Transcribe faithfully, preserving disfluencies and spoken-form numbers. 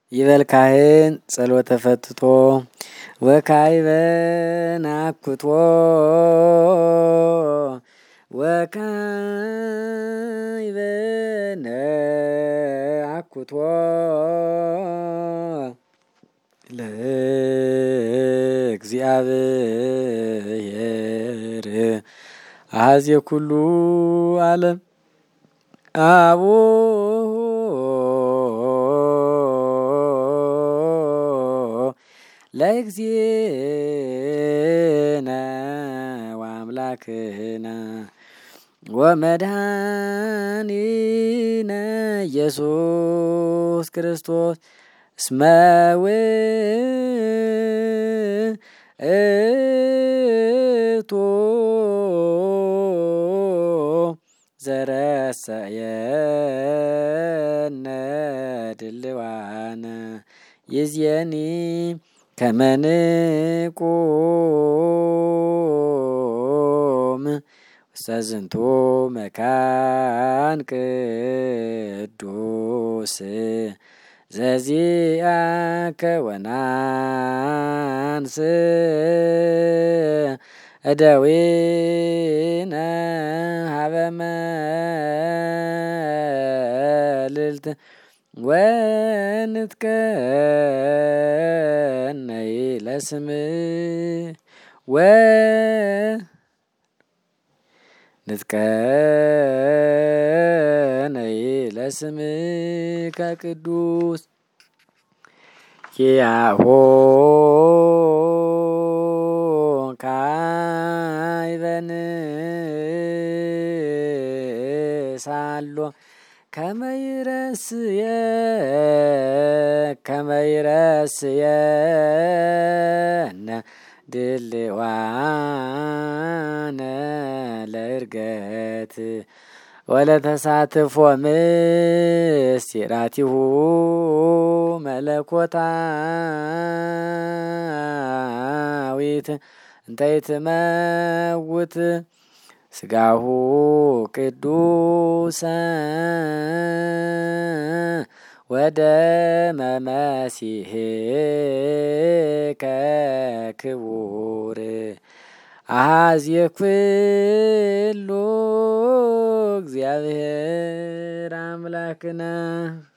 ይበል ካህን ጸሎተ ፈትቶ ወካዕበ ናኩቶ ወካዕበ ናኩቶ ለእግዚአብሔር አኀዜ ኩሉ ዓለም አቡሁ ለእግዚእነ ወአምላክነ ወመድኃኒነ ኢየሱስ ክርስቶስ እስመ ውእቱ ዘረሰየነ ድልዋነ ይእዜኒ ከመ ንቁም ውስተ ዝንቱ መካን ቅዱስ ዘዚአከ ወናንስ እደዊነ ሀበ መልዕልት ወንትቀነይ ለስምህ ወንትቀነይ ለስምከ ቅዱስ ኪያሆ ካዕበ ንሳሎ ከመ ይረስየ ከመ ይረስየነ ድልዋነ ለዕርገት ወለተሳትፎ ምስጢራቲሁ መለኮታዊት እንተ ይትመውት ሥጋሁ ቅዱሰ ወደመ መሲሕከ ክቡር አኀዜ ኩሉ እግዚአብሔር አምላክነ